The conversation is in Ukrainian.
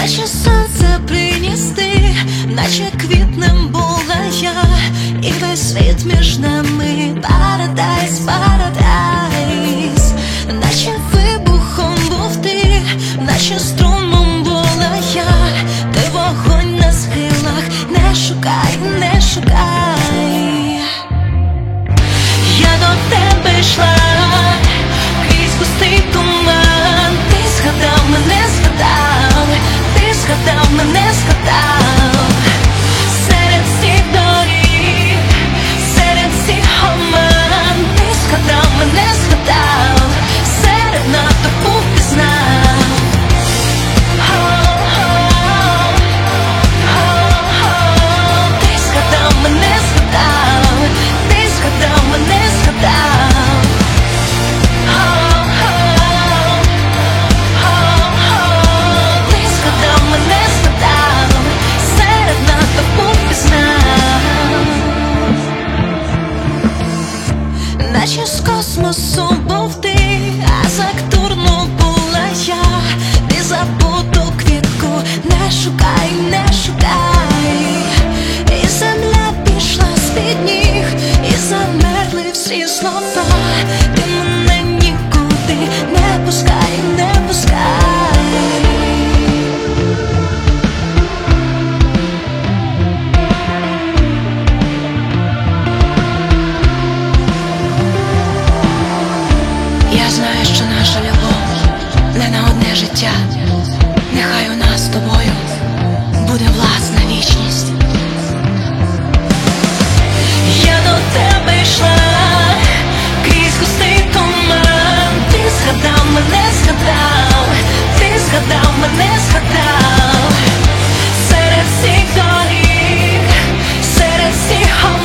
наче сонце приніс ти, наче квітнем була я, і весь світ між нами парадайз, парадайз, наче вибухом був ти, наче струмом була я, ти вогонь на схилах, не шукай, не шукай. Я до тебе йшла крізь густий туман, ти згадав мене, згадав, ти згадав мене, згадав. Серед всіх доріг, серед всіх оман, ти згадав мене, згадав, серед натовпу впізнав. Ти згадав мене, згадав, ти згадав мене, згадав. Ти згадав мене, згадав, серед натовпу впізнав. Наче з космосу був ти, а Сатурну була я, ти забуту квітку не шукай, не шукай. І земля пішла з-під ніг, і замерли всі слова, ти мене нікуди не пускай, не пускай. Я знаю, що наша любов не на одне життя, нехай у нас з тобою буде власна вічність. Я до тебе йшла крізь густий туман, ти згадав мене, згадав, ти згадав мене, згадав. Серед всіх доріг, серед всіх